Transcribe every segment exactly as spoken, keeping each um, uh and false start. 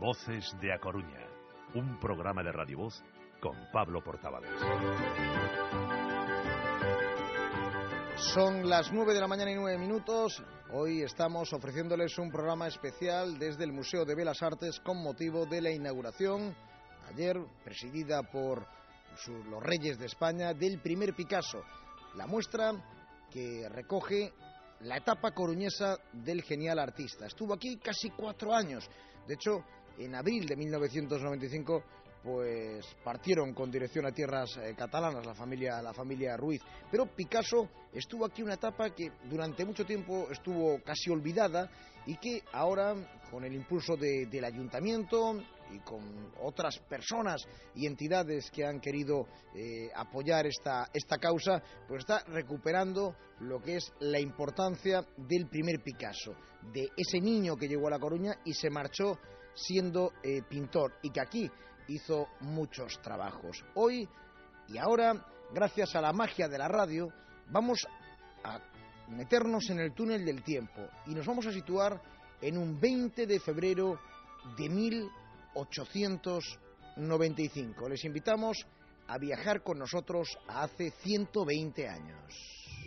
Voces de A Coruña, un programa de Radio Voz con Pablo Portavales. Son las nueve de la mañana y nueve minutos. Hoy estamos ofreciéndoles un programa especial desde el Museo de Bellas Artes con motivo de la inauguración, ayer, presidida por los Reyes de España, del primer Picasso, la muestra que recoge la etapa coruñesa del genial artista. Estuvo aquí casi cuatro años. De hecho, en abril de mil novecientos noventa y cinco, pues partieron con dirección a tierras eh, catalanas la familia, la familia Ruiz. Pero Picasso estuvo aquí una etapa que durante mucho tiempo estuvo casi olvidada y que ahora, con el impulso de, del ayuntamiento y con otras personas y entidades que han querido eh, apoyar esta, esta causa, pues está recuperando lo que es la importancia del primer Picasso, de ese niño que llegó a La Coruña y se marchó siendo eh, pintor, y que aquí hizo muchos trabajos. Hoy y ahora, gracias a la magia de la radio, vamos a meternos en el túnel del tiempo y nos vamos a situar en un veinte de febrero de mil ochocientos noventa y cinco. Les invitamos a viajar con nosotros a hace ciento veinte años.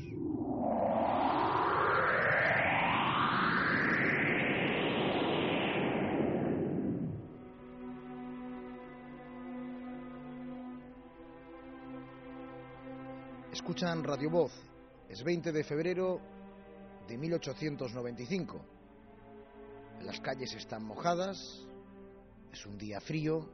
Escuchan Radio Voz. Es veinte de febrero de mil ochocientos noventa y cinco. Las calles están mojadas, es un día frío,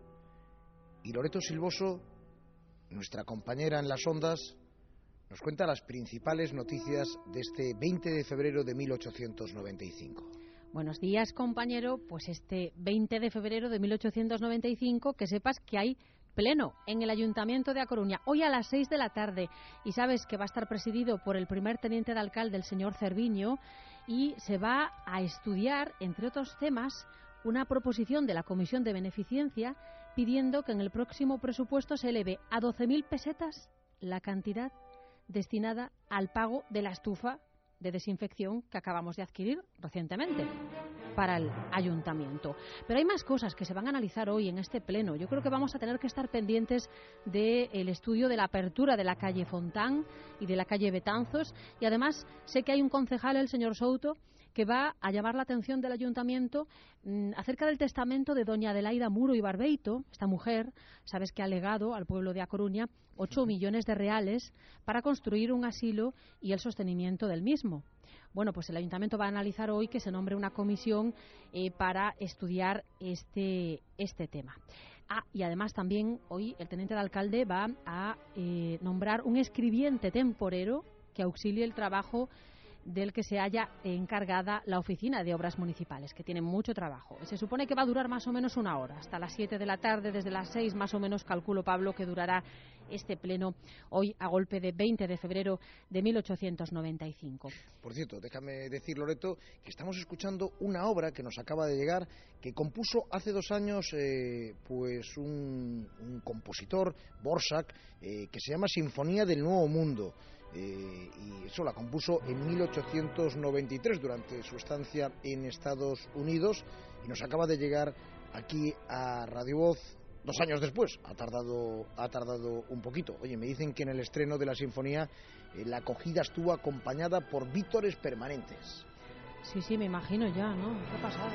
y Loreto Silvoso, nuestra compañera en las ondas, nos cuenta las principales noticias de este veinte de febrero de mil ochocientos noventa y cinco. Buenos días, compañero. Pues este veinte de febrero de mil ochocientos noventa y cinco, que sepas que hay pleno en el Ayuntamiento de A Coruña, hoy a las seis de la tarde, y sabes que va a estar presidido por el primer teniente de alcalde, el señor Cerviño, y se va a estudiar, entre otros temas, una proposición de la Comisión de Beneficencia pidiendo que en el próximo presupuesto se eleve a doce mil pesetas la cantidad destinada al pago de la estufa de desinfección que acabamos de adquirir recientemente para el ayuntamiento. Pero hay más cosas que se van a analizar hoy en este pleno. Yo creo que vamos a tener que estar pendientes del estudio de la apertura de la calle Fontán y de la calle Betanzos, y además sé que hay un concejal, el señor Souto, que va a llamar la atención del ayuntamiento mmm, acerca del testamento de doña Adelaida Muro y Barbeito. Esta mujer, sabes que ha legado al pueblo de A Coruña ocho millones de reales para construir un asilo y el sostenimiento del mismo. Bueno, pues el ayuntamiento va a analizar hoy que se nombre una comisión eh, para estudiar este, este tema. Ah, y además también hoy el teniente de alcalde va a eh, nombrar un escribiente temporero que auxilie el trabajo del que se haya encargada la Oficina de Obras Municipales, que tiene mucho trabajo. Se supone que va a durar más o menos una hora, hasta las siete de la tarde, desde las seis más o menos, calculo, Pablo, que durará este pleno hoy a golpe de veinte de febrero de mil ochocientos noventa y cinco. Por cierto, déjame decir, Loreto, que estamos escuchando una obra que nos acaba de llegar, que compuso hace dos años eh, pues un, un compositor, Borsak, eh, que se llama Sinfonía del Nuevo Mundo. Eh, y eso la compuso en mil ochocientos noventa y tres durante su estancia en Estados Unidos, y nos acaba de llegar aquí a Radio Voz dos años después. Ha tardado, ha tardado un poquito. Oye, me dicen que en el estreno de la sinfonía eh, la acogida estuvo acompañada por vítores permanentes. Sí, sí, me imagino ya, ¿no? ¿Qué ha pasado?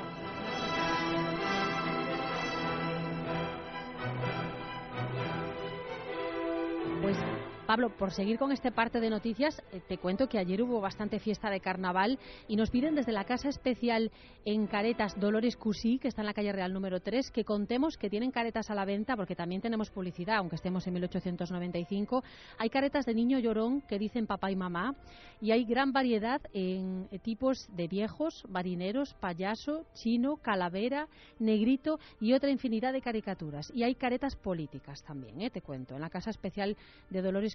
Pues Pablo, por seguir con este parte de noticias, eh, te cuento que ayer hubo bastante fiesta de carnaval y nos piden desde la Casa Especial en Caretas Dolores Cusí, que está en la calle Real número tres, que contemos que tienen caretas a la venta, porque también tenemos publicidad, aunque estemos en mil ochocientos noventa y cinco. Hay caretas de niño llorón que dicen papá y mamá, y hay gran variedad en tipos de viejos, marineros, payaso, chino, calavera, negrito y otra infinidad de caricaturas. Y hay caretas políticas también, eh, te cuento, en la Casa Especial de Dolores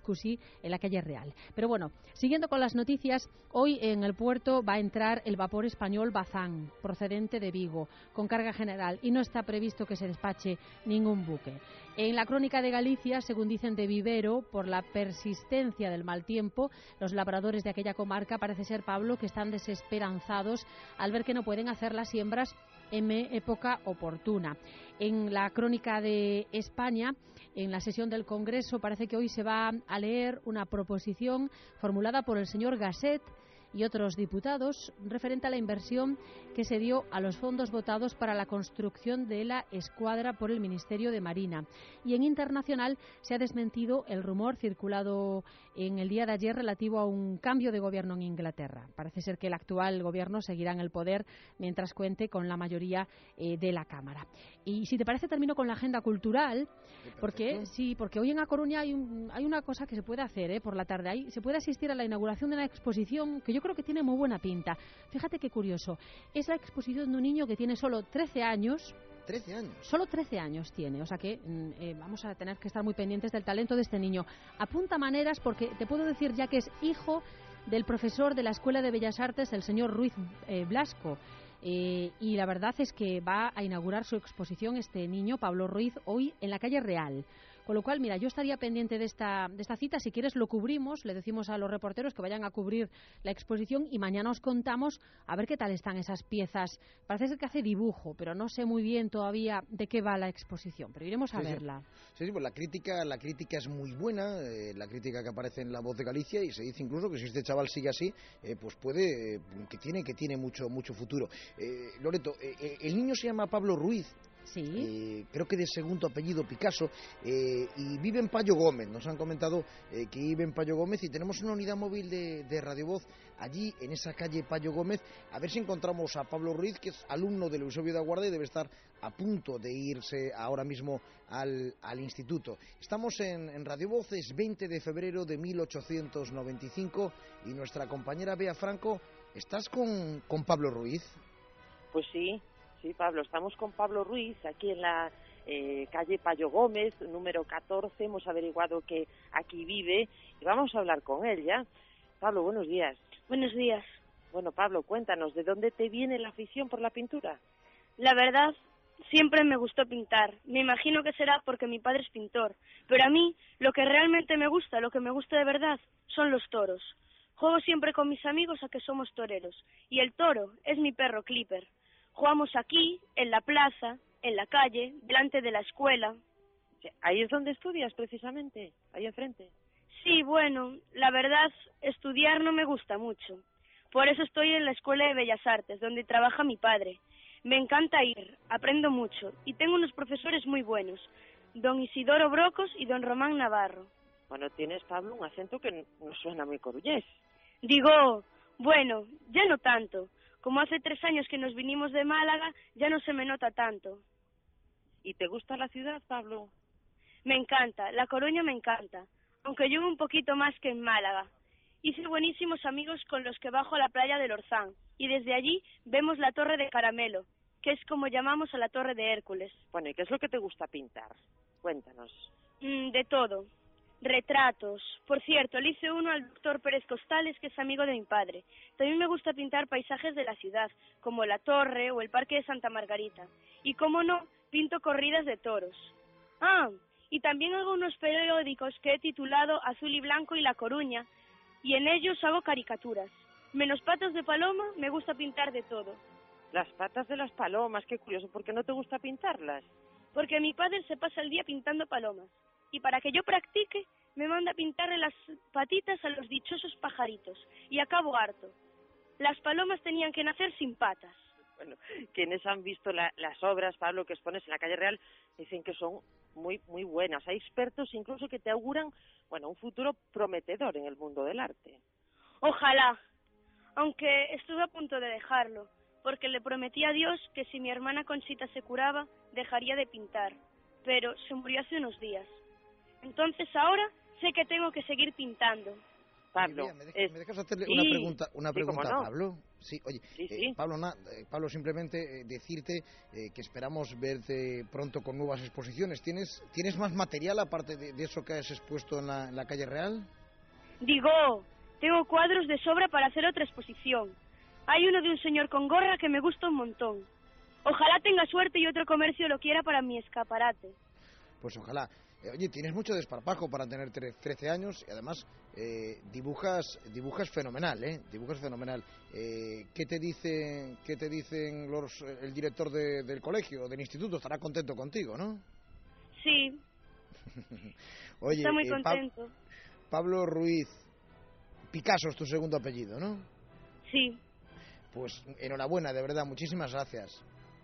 Cusí, en la calle Real. Pero bueno, siguiendo con las noticias, hoy en el puerto va a entrar el vapor español Bazán, procedente de Vigo, con carga general, y no está previsto que se despache ningún buque. En la Crónica de Galicia, según dicen de Vivero, por la persistencia del mal tiempo, los labradores de aquella comarca parece ser, Pablo, que están desesperanzados al ver que no pueden hacer las siembras en época oportuna. En la Crónica de España, en la sesión del Congreso, parece que hoy se va a leer una proposición formulada por el señor Gasset y otros diputados referente a la inversión que se dio a los fondos votados para la construcción de la escuadra por el Ministerio de Marina. Y en internacional se ha desmentido el rumor circulado en el día de ayer relativo a un cambio de gobierno en Inglaterra. Parece ser que el actual gobierno seguirá en el poder mientras cuente con la mayoría eh, de la Cámara. Y si te parece, termino con la agenda cultural, porque sí, porque hoy en A Coruña hay, un, hay una cosa que se puede hacer eh, por la tarde. Ahí se puede asistir a la inauguración de una exposición que yo creo que tiene muy buena pinta. Fíjate qué curioso. Es la exposición de un niño que tiene solo trece años. trece años. Solo trece años tiene, o sea que eh, vamos a tener que estar muy pendientes del talento de este niño. Apunta maneras, porque te puedo decir ya que es hijo del profesor de la Escuela de Bellas Artes, el señor Ruiz eh, Blasco. Eh, y la verdad es que va a inaugurar su exposición este niño, Pablo Ruiz, hoy en la calle Real. Con lo cual, mira, yo estaría pendiente de esta, de esta cita. Si quieres lo cubrimos, le decimos a los reporteros que vayan a cubrir la exposición y mañana os contamos a ver qué tal están esas piezas. Parece ser que hace dibujo, pero no sé muy bien todavía de qué va la exposición, pero iremos a sí, verla. Sí, sí, pues la crítica, la crítica es muy buena, eh, la crítica que aparece en La Voz de Galicia, y se dice incluso que si este chaval sigue así, eh, pues puede, eh, que tiene, que tiene mucho, mucho futuro. Eh, Loreto, eh, el niño se llama Pablo Ruiz. Sí. Eh, creo que de segundo apellido Picasso, eh, y vive en Payo Gómez. Nos han comentado eh, que vive en Payo Gómez, y tenemos una unidad móvil de, de Radio Voz allí en esa calle Payo Gómez. A ver si encontramos a Pablo Ruiz, que es alumno del Eusebio de Aguarda y debe estar a punto de irse ahora mismo al, al instituto. Estamos en, en Radio Voz, es veinte de febrero de mil ochocientos noventa y cinco, y nuestra compañera Bea Franco, ¿estás con, con Pablo Ruiz? Pues sí. Sí, Pablo, estamos con Pablo Ruiz aquí en la eh, calle Payo Gómez, número catorce. Hemos averiguado que aquí vive y vamos a hablar con él ya. Pablo, buenos días. Buenos días. Bueno, Pablo, cuéntanos, ¿de dónde te viene la afición por la pintura? La verdad, siempre me gustó pintar. Me imagino que será porque mi padre es pintor. Pero a mí, lo que realmente me gusta, lo que me gusta de verdad, son los toros. Juego siempre con mis amigos a que somos toreros. Y el toro es mi perro Clipper. Jugamos aquí, en la plaza, en la calle, delante de la escuela. ¿Ahí es donde estudias precisamente? ¿Ahí enfrente? Sí, bueno, la verdad, estudiar no me gusta mucho. Por eso estoy en la Escuela de Bellas Artes, donde trabaja mi padre. Me encanta ir, aprendo mucho, y tengo unos profesores muy buenos, don Isidoro Brocos y don Román Navarro. Bueno, tienes, Pablo, un acento que no suena muy coruñés. Digo, bueno, ya no tanto. Como hace tres años que nos vinimos de Málaga, ya no se me nota tanto. ¿Y te gusta la ciudad, Pablo? Me encanta, La Coruña me encanta, aunque llueve un poquito más que en Málaga. Hice buenísimos amigos con los que bajo a la playa del Orzán, y desde allí vemos la Torre de Caramelo, que es como llamamos a la Torre de Hércules. Bueno, ¿y qué es lo que te gusta pintar? Cuéntanos. Mm, de todo. Retratos. Por cierto, le hice uno al doctor Pérez Costales, que es amigo de mi padre. También me gusta pintar paisajes de la ciudad, como la Torre o el Parque de Santa Margarita. Y cómo no, pinto corridas de toros. Ah, y también hago unos periódicos que he titulado Azul y Blanco y La Coruña, y en ellos hago caricaturas. Menos patas de paloma, me gusta pintar de todo. Las patas de las palomas, qué curioso. ¿Por qué no te gusta pintarlas? Porque mi padre se pasa el día pintando palomas. Y para que yo practique, me manda a pintarle las patitas a los dichosos pajaritos. Y acabo harto. Las palomas tenían que nacer sin patas. Bueno, quienes han visto la, las obras, Pablo, que expones en la calle Real, dicen que son muy muy buenas. Hay expertos incluso que te auguran, bueno, un futuro prometedor en el mundo del arte. Ojalá. Aunque estuve a punto de dejarlo, porque le prometí a Dios que si mi hermana Conchita se curaba, dejaría de pintar. Pero se murió hace unos días. Entonces ahora sé que tengo que seguir pintando. Pablo. Mira, ¿me, dejas, es... ¿Me dejas hacerle sí, una pregunta, una sí, pregunta no. a Pablo? Sí, oye, sí, eh, sí. Pablo, na, eh, Pablo, simplemente eh, decirte eh, que esperamos verte pronto con nuevas exposiciones. ¿Tienes, ¿tienes más material aparte de, de eso que has expuesto en la, en la calle Real? Digo, tengo cuadros de sobra para hacer otra exposición. Hay uno de un señor con gorra que me gusta un montón. Ojalá tenga suerte y otro comercio lo quiera para mi escaparate. Pues ojalá. Eh, oye, tienes mucho desparpajo para tener trece años y además eh, dibujas dibujas fenomenal, ¿eh? Dibujas fenomenal. Eh, ¿Qué te dice, qué te dicen los, el director de, del colegio, del instituto? Estará contento contigo, ¿no? Sí. Oye, está muy eh, contento. Pa- Pablo Ruiz Picasso es tu segundo apellido, ¿no? Sí. Pues enhorabuena, de verdad, muchísimas gracias.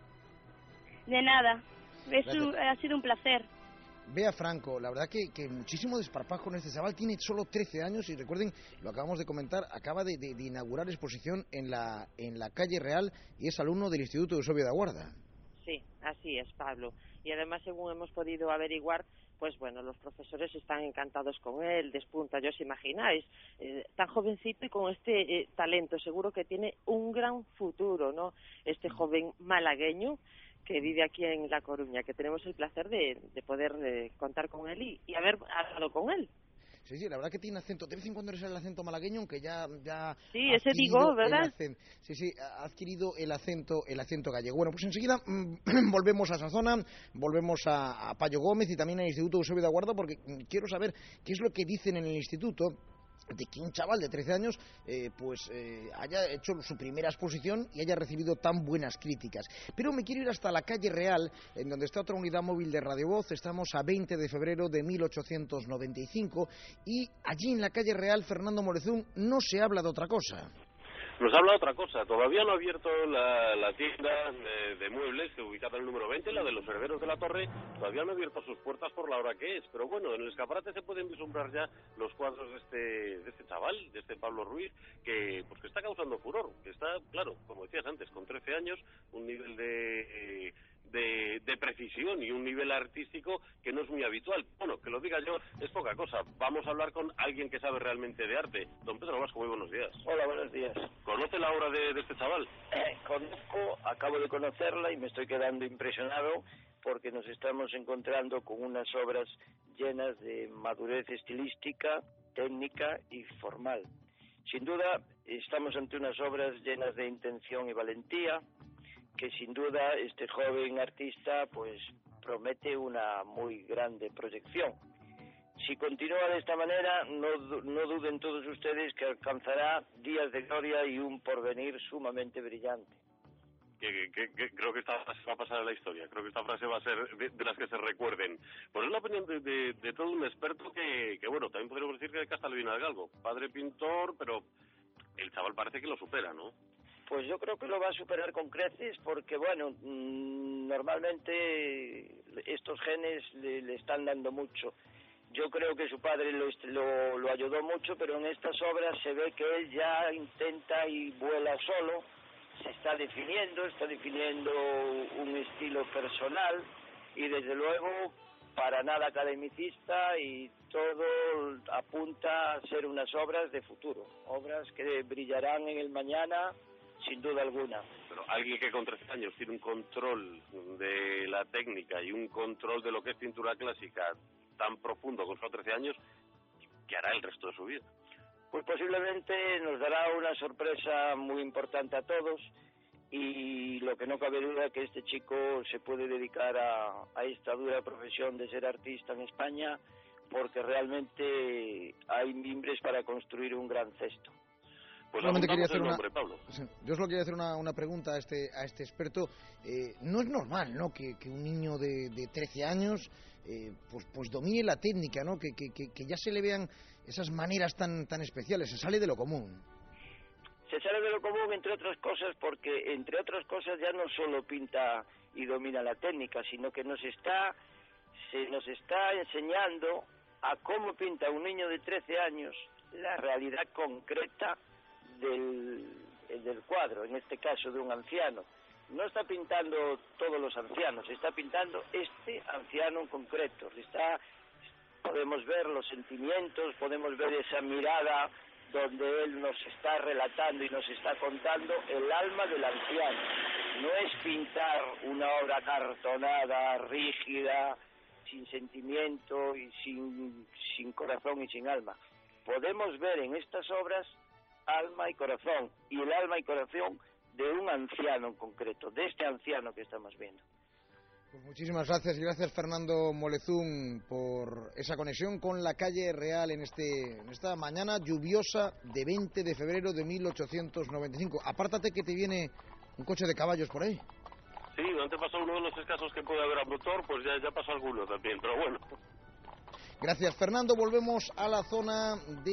De nada. Es Gracias. un, ha sido un placer. Bea Franco, la verdad que, que muchísimo desparpajo en este chaval, tiene solo trece años y recuerden, lo acabamos de comentar, acaba de, de, de inaugurar exposición en la, en la calle Real y es alumno del Instituto Eusebio de Aguarda. Sí, así es, Pablo. Y además, según hemos podido averiguar, pues bueno, los profesores están encantados con él, despunta, ya os imagináis, eh, tan jovencito y con este eh, talento, seguro que tiene un gran futuro, ¿no? Este joven malagueño que vive aquí en La Coruña, que tenemos el placer de, de poder eh, contar con él y, y haber hablado con él. Sí, sí, la verdad que tiene acento, de vez en cuando le sale el acento malagueño, aunque ya, ya sí, ha ese digo, ¿verdad? Acento, sí, sí, ha adquirido el acento, el acento gallego. Bueno, pues enseguida mmm, volvemos a esa zona, volvemos a, a Payo Gómez y también al Instituto Eusebio de Aguarda, porque mmm, quiero saber qué es lo que dicen en el instituto de que un chaval de trece años eh, pues eh, haya hecho su primera exposición y haya recibido tan buenas críticas. Pero me quiero ir hasta la calle Real, en donde está otra unidad móvil de Radio Voz. Estamos a veinte de febrero de mil ochocientos noventa y cinco y allí en la calle Real, Fernando Morezún, no se habla de otra cosa. Nos habla otra cosa. Todavía no ha abierto la, la tienda de, de muebles, que ubicada en el número veinte, la de los herederos de la Torre. Todavía no ha abierto sus puertas por la hora que es. Pero bueno, en el escaparate se pueden vislumbrar ya los cuadros de este, de este chaval, de este Pablo Ruiz, que pues que está causando furor. Que está, claro, como decías antes, con trece años, un nivel de... Eh, De, de precisión y un nivel artístico que no es muy habitual. Bueno, que lo diga yo es poca cosa. Vamos a hablar con alguien que sabe realmente de arte. Don Pedro Vasco, muy buenos días. Hola, buenos días. ¿Conoce la obra de, de este chaval? Eh, conozco, acabo de conocerla y me estoy quedando impresionado porque nos estamos encontrando con unas obras llenas de madurez estilística, técnica y formal. Sin duda, estamos ante unas obras llenas de intención y valentía, que sin duda este joven artista pues promete una muy grande proyección. Si continúa de esta manera, no, no duden todos ustedes que alcanzará días de gloria y un porvenir sumamente brillante. Que, que, que creo que esta frase va a pasar a la historia, creo que esta frase va a ser de, de las que se recuerden. Pues es la opinión de, de, de todo un experto que, que, bueno, también podríamos decir que de casta le viene al galgo. Padre pintor, pero el chaval parece que lo supera, ¿no? Pues yo creo que lo va a superar con creces porque, bueno, mmm, normalmente estos genes le, le están dando mucho. Yo creo que su padre lo, lo, lo ayudó mucho, pero en estas obras se ve que él ya intenta y vuela solo, se está definiendo, está definiendo un estilo personal y desde luego para nada academicista y todo apunta a ser unas obras de futuro, obras que brillarán en el mañana sin duda alguna. Pero alguien que con trece años tiene un control de la técnica y un control de lo que es pintura clásica tan profundo con solo trece años, ¿qué hará el resto de su vida? Pues posiblemente nos dará una sorpresa muy importante a todos y lo que no cabe duda es que este chico se puede dedicar a, a esta dura profesión de ser artista en España porque realmente hay mimbres para construir un gran cesto. Pues solamente quería hacer el una, nombre, Pablo. yo solo quería hacer una, una pregunta a este a este experto. Eh, no es normal, ¿no?, que, que un niño de, de trece años eh, pues pues domine la técnica, ¿no?, que, que, que ya se le vean esas maneras tan tan especiales. Se sale de lo común. Se sale de lo común, entre otras cosas, porque entre otras cosas ya no solo pinta y domina la técnica, sino que nos está se nos está enseñando a cómo pinta un niño de trece años la realidad concreta del, del cuadro, en este caso de un anciano. No está pintando todos los ancianos, está pintando este anciano en concreto. Está, podemos ver los sentimientos, podemos ver esa mirada donde él nos está relatando y nos está contando el alma del anciano. No es pintar una obra cartonada, rígida, sin sentimiento y sin, sin corazón y sin alma. Podemos ver en estas obras alma y corazón, y el alma y corazón de un anciano en concreto, de este anciano que estamos viendo. Pues muchísimas gracias y gracias Fernando Molezún por esa conexión con la calle real en, este, en esta mañana lluviosa de veinte de febrero de mil ochocientos noventa y cinco. Apártate que te viene un coche de caballos por ahí. Sí, antes pasó uno de los escasos que puede haber a motor, pues ya, ya pasó alguno también, pero bueno. Gracias, Fernando. Volvemos a la zona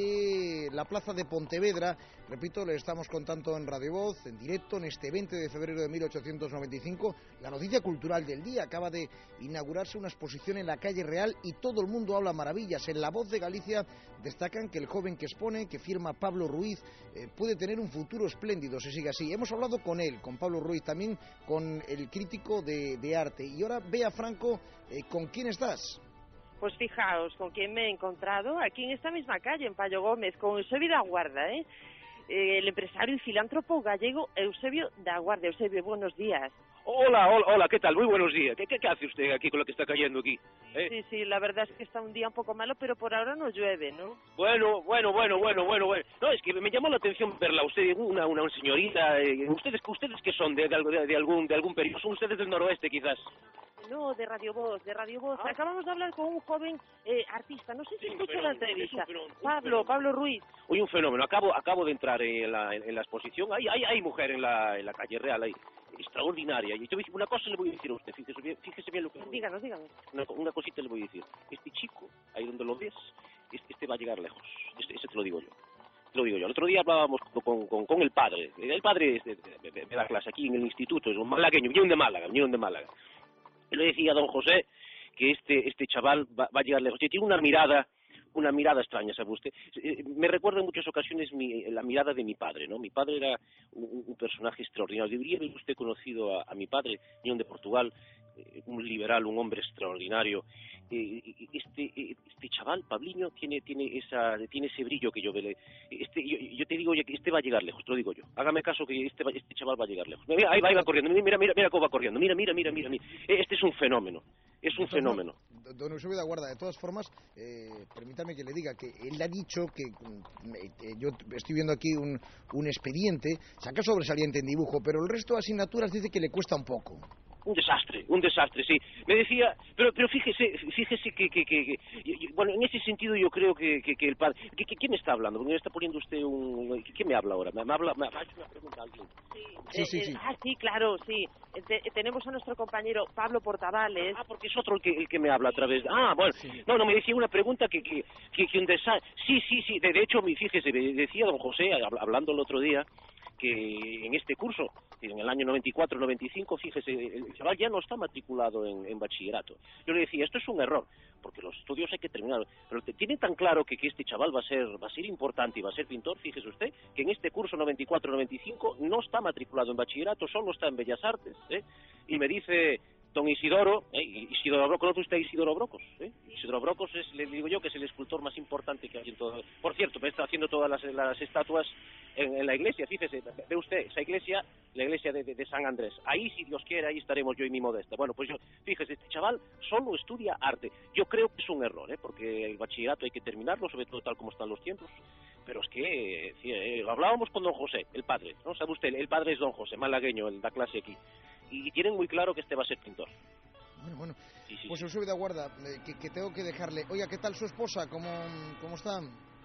de la plaza de Pontevedra. Repito, le estamos contando en Radio Voz, en directo, en este veinte de febrero de mil ochocientos noventa y cinco, la noticia cultural del día. Acaba de inaugurarse una exposición en la calle Real y todo el mundo habla maravillas. En La Voz de Galicia destacan que el joven que expone, que firma Pablo Ruiz, eh, puede tener un futuro espléndido si sigue así. Hemos hablado con él, con Pablo Ruiz, también con el crítico de, de arte. Y ahora, Bea Franco, eh, ¿con quién estás? Pues fijaos con quién me he encontrado aquí en esta misma calle, en Payo Gómez, con Eusebio da Guarda, ¿eh? Eh, el empresario y filántropo gallego Eusebio da Guarda. Eusebio, buenos días. Hola, hola, hola, ¿qué tal? Muy buenos días. ¿Qué, qué, qué hace usted aquí con lo que está cayendo aquí? ¿Eh? Sí, sí, la verdad es que está un día un poco malo, pero por ahora no llueve, ¿no? Bueno, bueno, bueno, bueno, bueno, bueno. No, es que me llamó la atención verla. Usted, una, una señorita, eh, ustedes, ustedes que son de, de, de, de algún, de algún periodo, son ustedes del noroeste, quizás. No, de Radio Voz, de Radio Voz. Ah. Acabamos de hablar con un joven eh, artista. No sé si sí, escuchó la entrevista. Un fenómeno, un Pablo, fenómeno. Pablo Ruiz. Oye, un fenómeno. Acabo, acabo de entrar en la, en, en la exposición. Hay, hay, hay mujer en la, en la calle Real ahí, extraordinaria. Y yo una cosa le voy a decir a usted. Fíjese bien, fíjese bien lo que. Díganos, díganos. Una, una cosita le voy a decir. Este chico, ahí donde lo ves, este, este va a llegar lejos. Este, ese te lo digo yo. Te lo digo yo. El otro día hablábamos con, con, con el padre. El padre de, de, de, de la clase aquí en el instituto. Es un malagueño. Vinieron de Málaga. Vinieron de Málaga. Y le decía a don José que este este chaval va, va a llegar lejos. Tiene una mirada, una mirada extraña, ¿sabe usted? Eh, me recuerda en muchas ocasiones mi, la mirada de mi padre, ¿no? Mi padre era un, un personaje extraordinario. Debería haber usted conocido a, a mi padre, niño de Portugal, eh, un liberal, un hombre extraordinario. Eh, este este chaval, Pabliño, tiene tiene esa tiene ese brillo que yo vele. Este yo, yo te digo que este va a llegar lejos, te lo digo yo. Hágame caso que este este chaval va a llegar lejos. Mira, ahí va, ahí va corriendo. Mira, mira, mira cómo va corriendo. Mira, mira, mira, mira, mira. Este es un fenómeno. Es un fenómeno. Don Eusebio da Guarda, de todas formas, eh, permítame que le diga que él ha dicho que eh, yo estoy viendo aquí un, un expediente, saca sobresaliente en dibujo, pero el resto de asignaturas dice que le cuesta un poco. Un desastre, un desastre, sí. Me decía, pero pero fíjese, fíjese que, que, que, que bueno, en ese sentido yo creo que, que, que el padre... Que, que, ¿Quién me está hablando? Porque me está poniendo usted un... ¿Quién me habla ahora? ¿Me, me habla? ¿Me ha hecho una pregunta a alguien? Sí, sí, eh, sí, sí. Eh, ah, sí, claro, sí. Te, tenemos a nuestro compañero Pablo Portavales. Ah, porque es otro el que, el que me habla a través de... Ah, bueno. Sí. No, no, me decía una pregunta que, que, que, que un desastre... Sí, sí, sí. De, de hecho, fíjese, me decía don José, hablando el otro día, que en este curso, en el año noventa y cuatro noventa y cinco, fíjese, el chaval ya no está matriculado en, en bachillerato. Yo le decía, esto es un error, porque los estudios hay que terminar, pero te, tiene tan claro que, que este chaval va a ser va a ser importante y va a ser pintor, fíjese usted, que en este curso noventa y cuatro noventa y cinco no está matriculado en bachillerato, solo está en Bellas Artes, ¿eh? Y me dice... Don Isidoro, ¿eh? Isidoro Brocos, ¿conoce usted a Isidoro Brocos? ¿eh? Isidoro Brocos es, le digo yo, que es el escultor más importante que hay en todo. Por cierto, me está haciendo todas las, las estatuas en, en la iglesia, fíjese, ve usted, esa iglesia, la iglesia de, de, de San Andrés. Ahí, si Dios quiere, ahí estaremos yo y mi modesta. Bueno, pues yo, fíjese, este chaval solo estudia arte. Yo creo que es un error, ¿eh? Porque el bachillerato hay que terminarlo, sobre todo tal como están los tiempos. Pero es que, eh, lo hablábamos con don José, el padre, ¿no? ¿Sabe usted? El padre es don José, malagueño, el da clase aquí. Y tienen muy claro que este va a ser pintor. Bueno, bueno. Sí, sí, pues sí. Eusebio da Guarda, eh, que, que tengo que dejarle. Oiga, ¿qué tal su esposa? ¿Cómo, cómo está?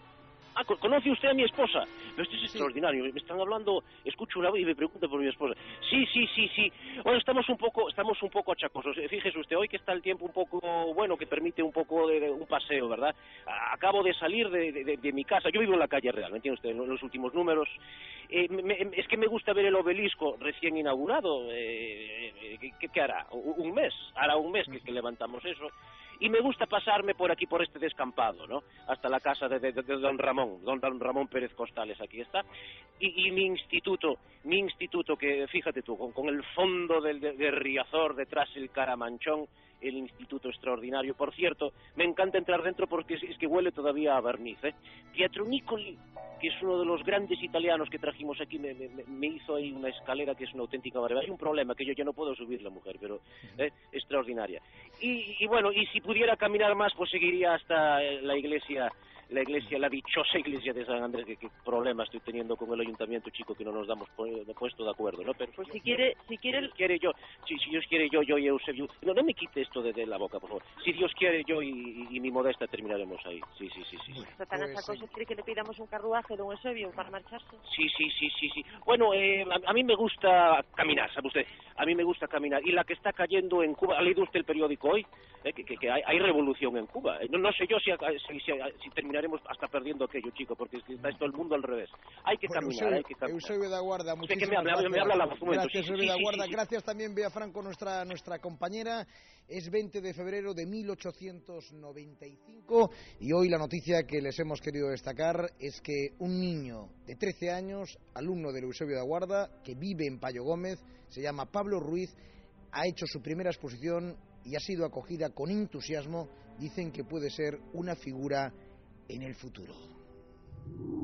Ah, ¿conoce usted a mi esposa? Pero esto es Sí. extraordinario. Me están hablando, escucho una voz y me pregunta por mi esposa. Sí, sí, sí, sí. Bueno, estamos un poco, estamos un poco achacosos. Fíjese usted, hoy que está el tiempo un poco, bueno, que permite un poco de, de un paseo, ¿verdad? Acabo de salir de, de, de mi casa. Yo vivo en la calle Real, ¿me entiende usted? En los últimos números. Eh, me, es que me gusta ver el obelisco recién inaugurado. Eh, ¿qué, ¿Qué hará? Un mes. Hará un mes que, que levantamos eso. Y me gusta pasarme por aquí, por este descampado, ¿no? Hasta la casa de, de, de don Ramón, don, don Ramón Pérez Costales, aquí está. Y, y mi instituto, mi instituto, que fíjate tú, con, con el fondo del de, de Riazor, detrás el Caramanchón, el instituto extraordinario. Por cierto, me encanta entrar dentro porque es, es que huele todavía a barniz, ¿eh? Pietro Nicoli, que es uno de los grandes italianos que trajimos aquí, me, me, me hizo ahí una escalera que es una auténtica maravilla. Hay un problema, que yo ya no puedo subir la mujer, pero eh, extraordinaria. Y, y bueno, y si pudiera caminar más, pues seguiría hasta la iglesia, la iglesia, la dichosa iglesia de San Andrés, que, que problema estoy teniendo con el ayuntamiento, chico, que no nos damos puesto de acuerdo, ¿no? Pero pues si quiere, si quiere, si Dios quiere yo, si, si Dios quiere yo, yo y Eusebio, no, no me quite esto de, de la boca, por favor. Si Dios quiere yo y, y, y mi Modesta terminaremos ahí. Sí, sí, sí, sí. Bueno, Satanás, pues, ¿acaso quiere que le pidamos un carruaje, don Eusebio, para marcharse? Sí, sí, sí, sí, sí. Bueno, eh, a, a mí me gusta caminar, ¿sabe usted? A mí me gusta caminar. Y la que está cayendo en Cuba, ¿ha leído usted el periódico hoy? Eh, que, que, que hay, hay revolución en Cuba. No, no sé yo si, si, si, si terminaremos hasta perdiendo aquello, chico, porque es que está todo el mundo al revés. Hay que bueno, caminar, Eusebio, hay que caminar. Eusebio de Aguarda, muchísimas me habla, gracias. Me habla la voz, un momento. Gracias, Sí, Eusebio sí, de sí, Aguarda. sí, sí. Gracias también, Bea Franco, nuestra, nuestra compañera. Es veinte de febrero de mil ochocientos noventa y cinco y hoy la noticia que les hemos querido destacar es que un niño de trece años, alumno del Eusebio de Aguarda, que vive en Payo Gómez, se llama Pablo Ruiz, ha hecho su primera exposición y ha sido acogida con entusiasmo. Dicen que puede ser una figura en el futuro.